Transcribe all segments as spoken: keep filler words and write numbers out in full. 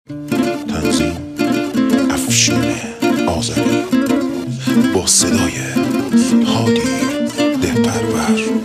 تنظیم افشین آذری با صدای هادی دهپرور.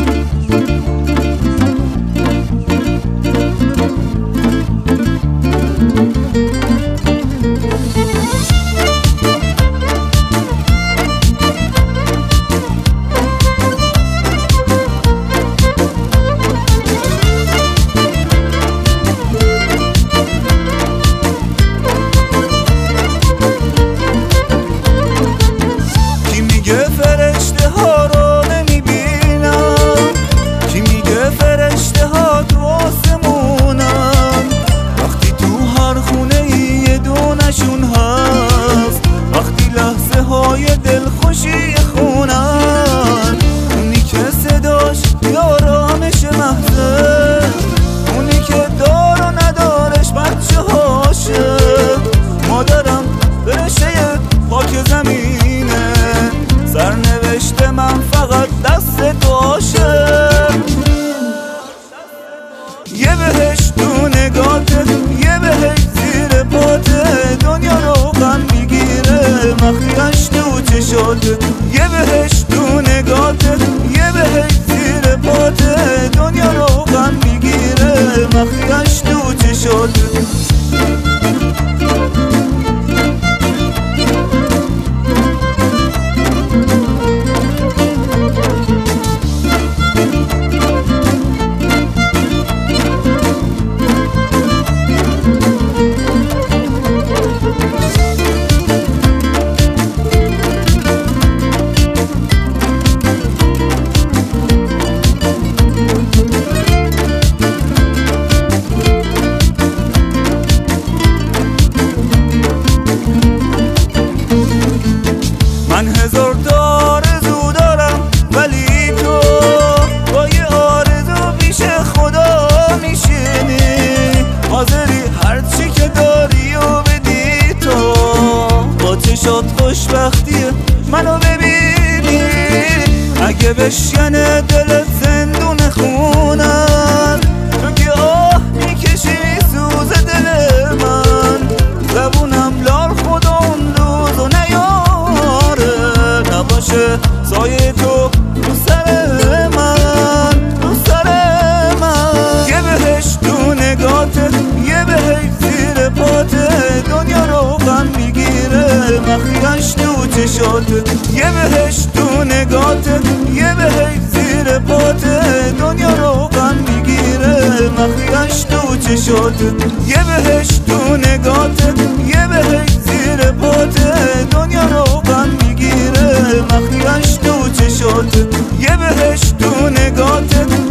فرشته ها رو نمیبینم، کی میگه فرشته ها تو آسمونم؟ وقتی تو هر خونه یه دونشون هست، وقتی لحظه های دلخوشی خونن، اونی که صداش یارامش محضه، اونی که دار و ندارش بچه هاشه، مادرم فرشته پاک زمینه، سرنوشت من فقط دست دعاشه. یه بهش تو نگاته، یه بهش زیر پاته، دنیا رو غم میگیره مخیش تو چشاته. یه بهش تو نگاته، یه بهش زیر پاته، دنیا رو غم میگیره مخیش تو چشاته. من هزار تا آرزو دارم، ولی تو با یه آرزو پیش خدا میشینی، حاضری هرچی که داری و بدی تو، با چشات خوشبختی منو ببینی. اگه بشکنه دلت زندون خونن، تو که آه میکشی میسوزه دل من، زبونم لال خدا اون روزو نیاره، نباشه سایه تو رو سر من، رو سر من. یه بهش تو نگاته، یه بهش زیر پاته، دنیا رو غم میگیره مخیش تو چشاته. یه بهش تو نگاته، یه بهش زیر پاته، دنیا رو غم میگیره مخیش تو چشاته. یه بهش تو نگاته، یه بهش زیر پاته، دنیا رو غم میگیره مخیش تو چشاته. یه بهش تو نگاته،